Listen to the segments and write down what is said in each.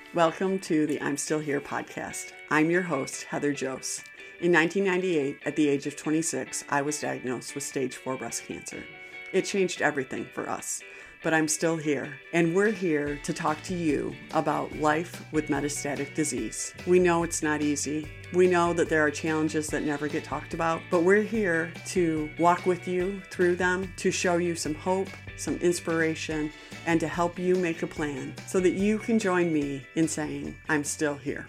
Welcome to the I'm Still Here podcast. I'm your host, Heather Jose. In 1998, at the age of 26, I was diagnosed with stage 4 breast cancer. It changed everything for us, but I'm still here, and we're here to talk to you about life with metastatic disease. We know it's not easy. We know that there are challenges that never get talked about, but we're here to walk with you through them, to show you some hope, some inspiration, and to help you make a plan so that you can join me in saying, I'm still here.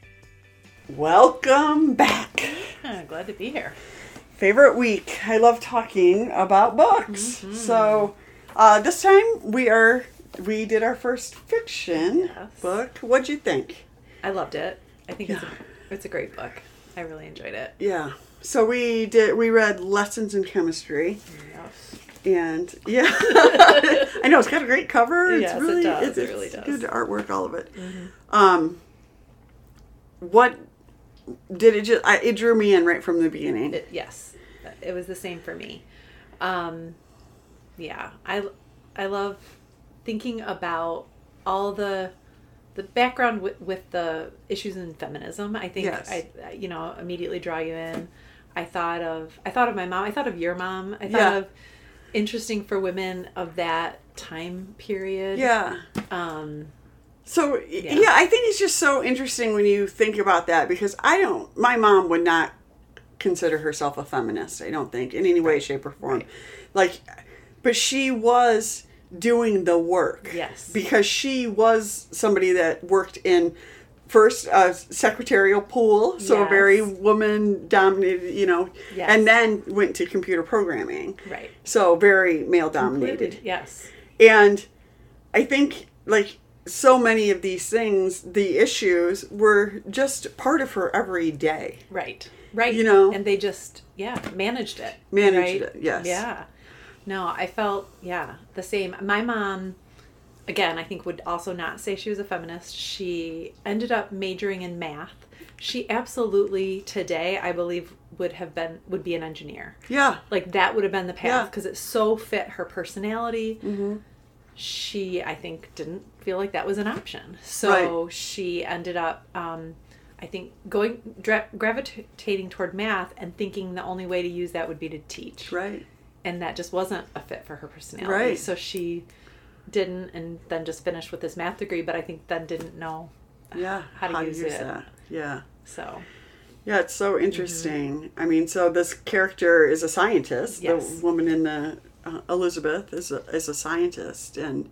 Welcome back. Glad to be here. Favorite week. I love talking about books. Mm-hmm. So this time we did our first fiction book. What'd you think? I loved it. I think it's a great book. I really enjoyed it. Yeah. So we read Lessons in Chemistry. Yes. And I know it's got a great cover. Yes, it's really, it does. It really does. Good artwork, all of it. Mm-hmm. What did it just? It drew me in right from the beginning. Yes, it was the same for me. Yeah, I love thinking about all the background with the issues in feminism. I think I immediately draw you in. I thought of my mom. I thought of your mom. I thought of interesting for women of that time period. Yeah. So, I think it's just so interesting when you think about that, because my mom would not consider herself a feminist, I don't think, in any way, shape, or form. Right. But she was doing the work. Yes. Because she was somebody that worked in, first, a secretarial pool, so a very woman-dominated, and then went to computer programming. Right. So very male-dominated. Yes. And I think, so many of these things, the issues, were just part of her every day. Right. And they just, managed it. Managed it, yes. Yeah. No, I felt, the same. My mom, again, I think would also not say she was a feminist. She ended up majoring in math. She absolutely, today, I believe, would be an engineer. Yeah. That would have been the path, because it so fit her personality. Mm-hmm. She, I think, didn't feel like that was an option. So she ended up, I think, gravitating toward math and thinking the only way to use that would be to teach. Right. And that just wasn't a fit for her personality. Right. So she didn't, and then just finished with this math degree, but I think then didn't know how to use it. That. Yeah. So. Yeah, it's so interesting. Mm-hmm. I mean, so this character is a scientist. Yes. The woman in the Elizabeth is a scientist, and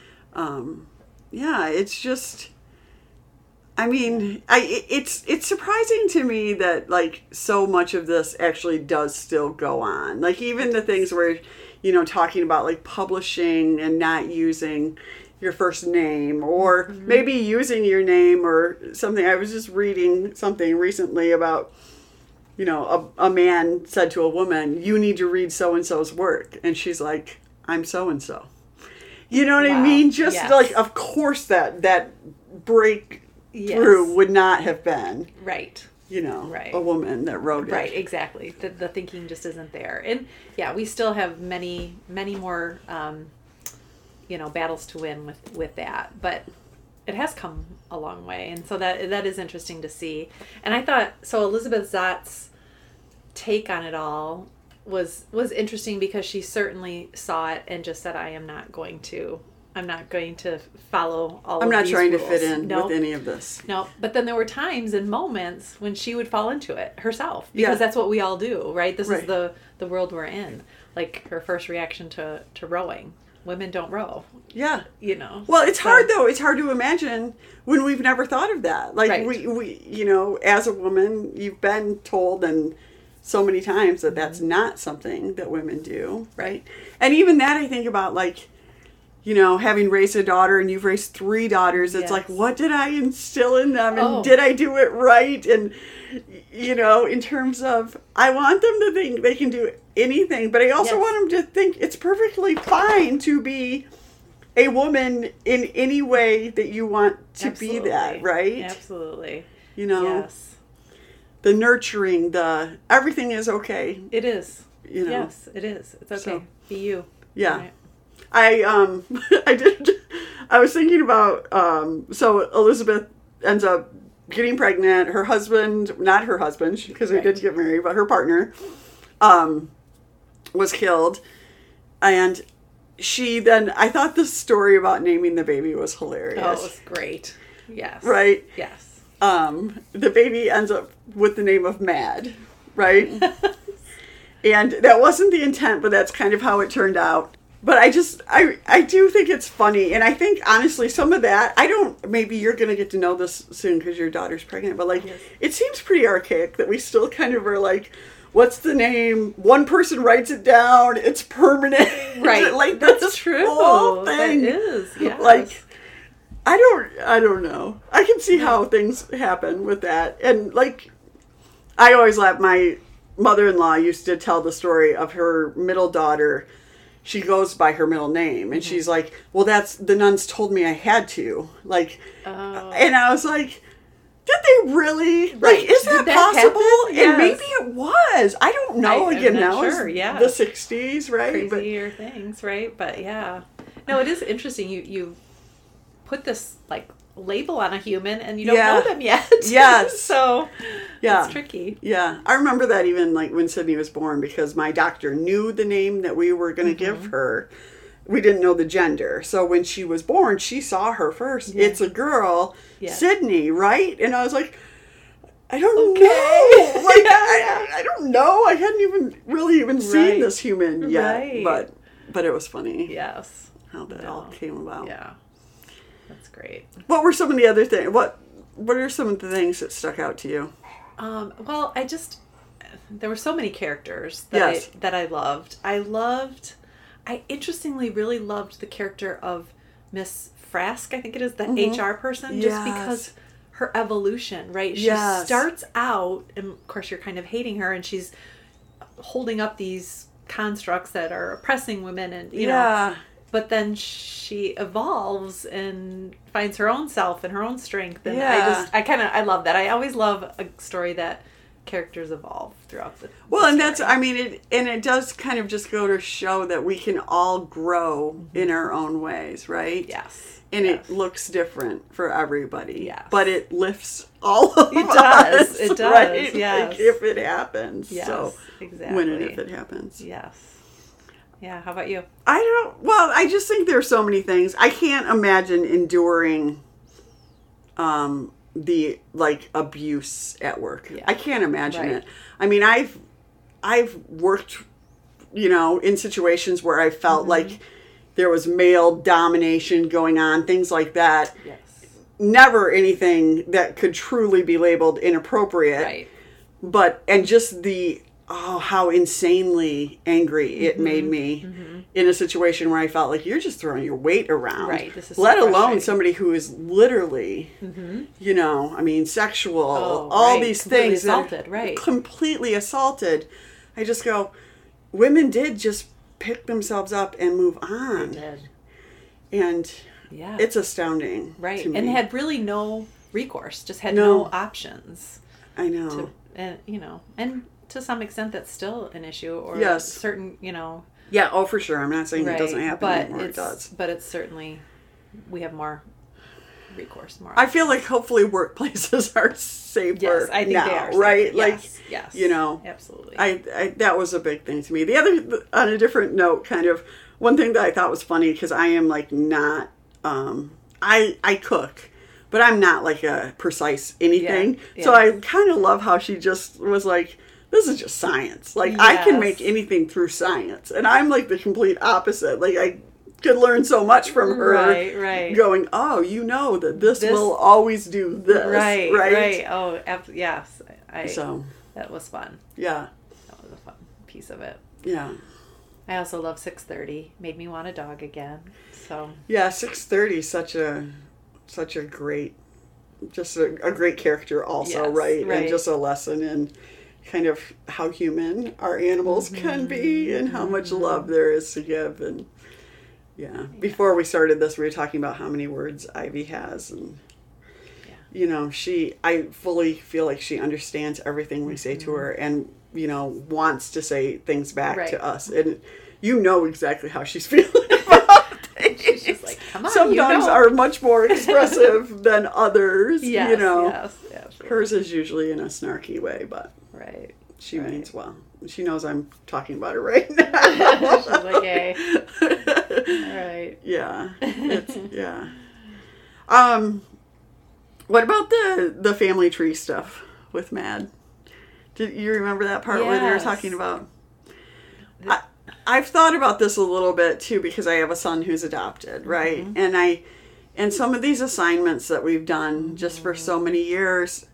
it's just. I mean, it's surprising to me that so much of this actually does still go on. Even the things where, talking about publishing and not using your first name, or maybe using your name or something. I was just reading something recently about, a man said to a woman, "You need to read so-and-so's work." And she's like, "I'm so-and-so." You know what I mean? Just of course that break through would not have been a woman that wrote it. Right, exactly. The thinking just isn't there. And we still have many more battles to win with that, but it has come a long way, and so that is interesting to see. And I thought Elizabeth Zott's take on it all was interesting, because she certainly saw it and just said, I'm not going to follow all of these rules. I'm not trying to fit in with any of this. No, but then there were times and moments when she would fall into it herself, because that's what we all do, right? This is the world we're in. Her first reaction to rowing. Women don't row. Yeah. Well, it's hard, though. It's hard to imagine when we've never thought of that. We as a woman, you've been told and so many times that that's not something that women do. Right. And even that, I think about, having raised a daughter, and you've raised 3 daughters, it's what did I instill in them? And did I do it right? And, in terms of, I want them to think they can do anything, but I also want them to think it's perfectly fine to be a woman in any way that you want to be that, right? Absolutely. Yes. The nurturing, everything is okay. It is. Yes, it is. It's okay. So, be you. Yeah. Right. I did. I was thinking about. So Elizabeth ends up getting pregnant. Her husband, not her husband, because they did get married, but her partner, was killed, and she then. I thought the story about naming the baby was hilarious. Oh, it was great. Yes. Right. Yes. The baby ends up with the name of Mad, right? And that wasn't the intent, but that's kind of how it turned out. But I do think it's funny. And I think, honestly, some of that, maybe you're going to get to know this soon because your daughter's pregnant, but like, It seems pretty archaic that we still kind of are like, what's the name? One person writes it down. It's permanent. Right. Like, that's true. Whole thing. That is, yes. Like, I don't know. I can see how things happen with that. And like, I always laugh. My mother-in-law used to tell the story of her middle daughter. She goes by her middle name, and she's like, well, the nuns told me I had to. Like, and I was like, did they really? Right. Like, is that possible? Happen? Yes. And maybe it was. I don't know. I'm Again, not now sure. it's the 60s, right? Crazier things, right? But yeah. No, it is interesting. You put this like label on a human and you don't know them yet. Yes. So it's tricky. Yeah. I remember that even like when Sydney was born, because my doctor knew the name that we were going to give her. We didn't know the gender. So when she was born, she saw her first. Yeah. It's a girl, Sydney, right? And I was like, I don't know. Like, I don't know. I hadn't even really seen this human yet. Right. But it was funny. Yes. How that all came about. Yeah. That's great. What were some of the other things? What are some of the things that stuck out to you? Well, there were so many characters that I loved. I interestingly really loved the character of Miss Frask, I think it is, the HR person, just because her evolution, right? She starts out, and of course you're kind of hating her, and she's holding up these constructs that are oppressing women, and you know. But then she evolves and finds her own self and her own strength. And I love that. I always love a story that characters evolve throughout the and that's, I mean, it does kind of just go to show that we can all grow in our own ways, right? Yes. And it looks different for everybody. Yes. But it lifts all of us. It does. Right? Yes. Like if it happens. Yes, so exactly. When and if it happens. Yes. Yeah, how about you? I just think there's so many things. I can't imagine enduring the like abuse at work. Yeah. I can't imagine it. I mean, I've worked, in situations where I felt like there was male domination going on, things like that. Yes. Never anything that could truly be labeled inappropriate. Right. And just how insanely angry it made me in a situation where I felt like you're just throwing your weight around. Right. This is let alone somebody who is literally, sexual, all these completely things. Assaulted, right. Completely assaulted. I just go, women did just pick themselves up and move on. They did. And it's astounding. Right. To me. And had really no recourse, just had no options. I know. And to some extent that's still an issue, or certain, Yeah, for sure. I'm not saying it doesn't happen anymore. It does. But it's certainly, we have more recourse, more. I feel like hopefully workplaces are safer yes, I think now, they are right? Yes, like, yes, absolutely. I that was a big thing to me. The other, on a different note, kind of, one thing that I thought was funny, because I am like not, I cook, but I'm not like a precise anything. So I kind of love how she just was like, this is just science. Like, I can make anything through science. And I'm like the complete opposite. Like, I could learn so much from her. Right. Going, that this will always do this. Right. Oh, yes. That was fun. Yeah. That was a fun piece of it. Yeah. I also love 6:30. Made me want a dog again. So. Yeah, 6:30, such a great, just a great character also, right? And just a lesson in kind of how human our animals can be and how much love there is to give. And before we started this, we were talking about how many words Ivy has, and I fully feel like she understands everything we say to her, and wants to say things back to us, and exactly how she's feeling about come on, sometimes are much more expressive than others. Yes, you know, yes, absolutely. hers is usually in a snarky way, but Right. she means well. She knows I'm talking about her right now. She's like, "Hey, all right." Yeah, yeah. What about the family tree stuff with Mad? Did you remember that part where they were talking about? I've thought about this a little bit too because I have a son who's adopted, right? Mm-hmm. And some of these assignments that we've done just for so many years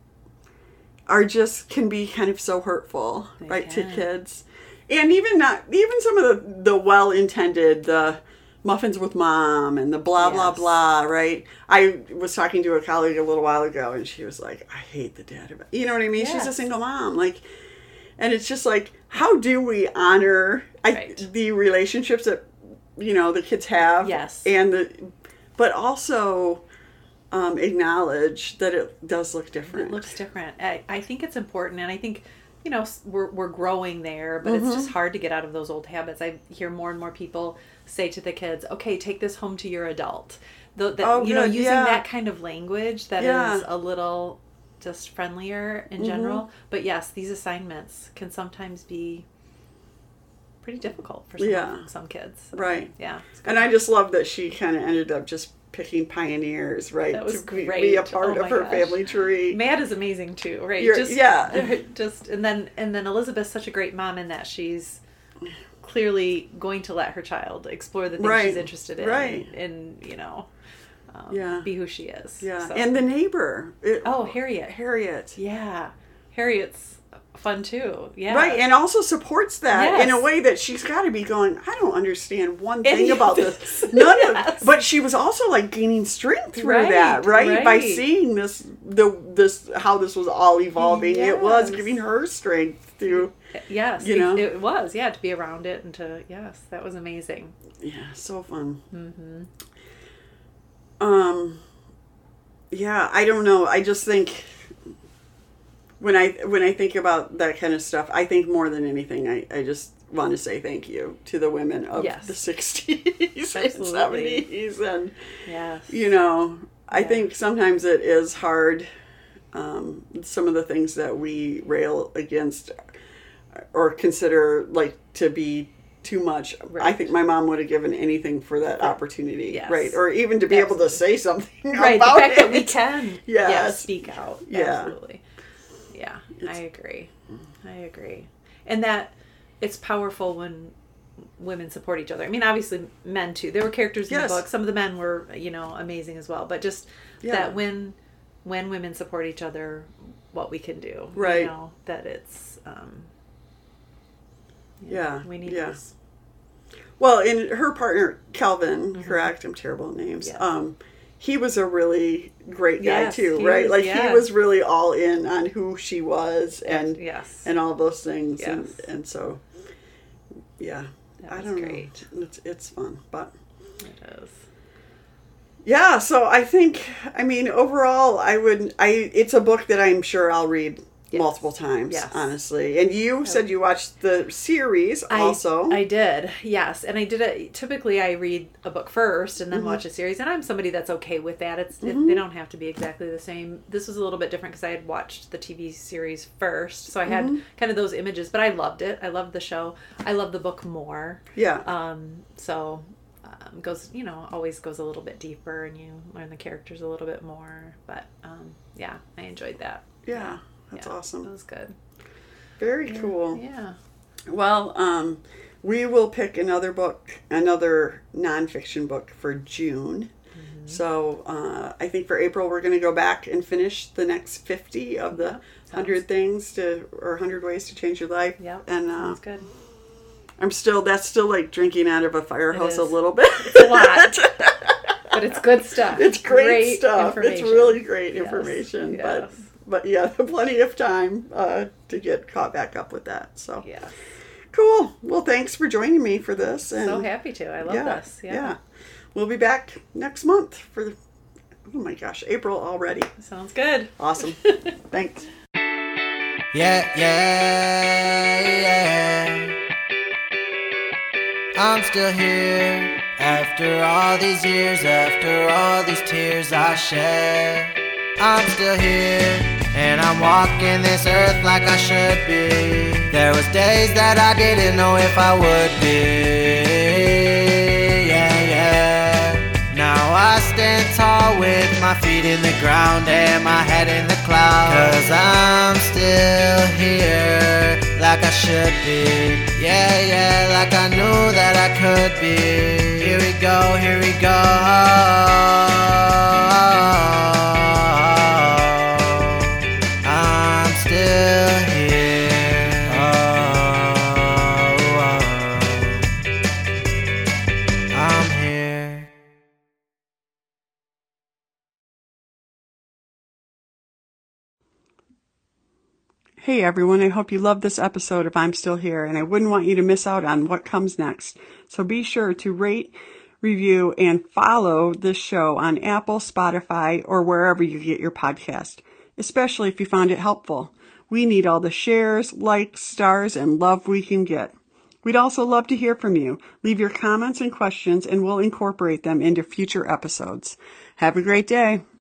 can be kind of so hurtful, right, to kids. And even some of the well-intended, the muffins with mom and the blah, blah, blah, right? I was talking to a colleague a little while ago and she was like, I hate the dad. You know what I mean? Yes. She's a single mom. And it's just like, how do we honor the relationships that, the kids have? Yes. But also acknowledge that it does look different. It looks different. I think it's important, and I think we're growing there, but it's just hard to get out of those old habits. I hear more and more people say to the kids, "Okay, take this home to your adult." Using that kind of language that is a little just friendlier in general. But yes, these assignments can sometimes be pretty difficult for some kids. So, right. Yeah. And I just love that she kind of ended up just picking pioneers, right? That was great. Be a part of her family tree. Mad is amazing too, right? And then Elizabeth's such a great mom in that she's clearly going to let her child explore the things she's interested in, and be who she is. Yeah, so. And the neighbor. Harriet. Yeah, Harriet's fun too. Yeah, right, and also supports that in a way that she's got to be going, I don't understand one thing about this. But she was also gaining strength through that, right? By seeing this how this was all evolving. Yes. It was giving her strength to. Yes, it was. Yeah, to be around it and to that was amazing. Yeah, so fun. Mm-hmm. Yeah, I don't know. I just think. When I think about that kind of stuff, I think more than anything, I just want to say thank you to the women of the 60s and 70s. And, I think sometimes it is hard, some of the things that we rail against or consider to be too much. Right. I think my mom would have given anything for that opportunity, right? Or even to be able to say something about the fact it. That we can speak out. Absolutely. Yeah, I agree. And that it's powerful when women support each other. I mean, obviously men too. There were characters in the book. Some of the men were, amazing as well. But just that when women support each other, what we can do. Right. That it's, we need this. Well, and her partner, Calvin, correct? I'm terrible at names. Yeah. He was a really great guy too, right? He was really all in on who she was and all those things, and so I don't know. It's fun, but it is. Yeah, so I think overall it's a book that I'm sure I'll read multiple times, honestly. And you said you watched the series also. I did, yes. And I did it. Typically, I read a book first and then watch a series. And I'm somebody that's okay with that. They don't have to be exactly the same. This was a little bit different because I had watched the TV series first. So I had kind of those images. But I loved it. I loved the show. I love the book more. Yeah. Goes, always goes a little bit deeper and you learn the characters a little bit more. But, I enjoyed that. Yeah. That's awesome. That was good. Very cool. Yeah. Well, we will pick another nonfiction book for June. Mm-hmm. So I think for April we're going to go back and finish the next 50 of the 100 things or 100 ways to change your life. Yeah. And sounds good. That's still like drinking out of a fire hose a little bit. It's a lot. But it's good stuff. It's great stuff. It's really great information. Yes. But plenty of time to get caught back up with that. So yeah, cool. Well, thanks for joining me for this. And so happy to. I love this. Yeah, we'll be back next month for. Oh my gosh, April already. Sounds good. Awesome. Thanks. Yeah. I'm still here. After all these years, after all these tears I shed, I'm still here, and I'm walking this earth like I should be. There was days that I didn't know if I would be. Yeah, yeah. Now I stand tall with my feet in the ground and my head in the clouds. 'Cause I'm still here like I should be. Yeah, yeah, like I knew that I could be. Here we go, here we go. I'm still here. I'm here. Hey everyone, I hope you loved this episode of I'm Still Here, and I wouldn't want you to miss out on what comes next. So be sure to rate, review, and follow this show on Apple, Spotify, or wherever you get your podcast, especially if you found it helpful. We need all the shares, likes, stars, and love we can get. We'd also love to hear from you. Leave your comments and questions, and we'll incorporate them into future episodes. Have a great day.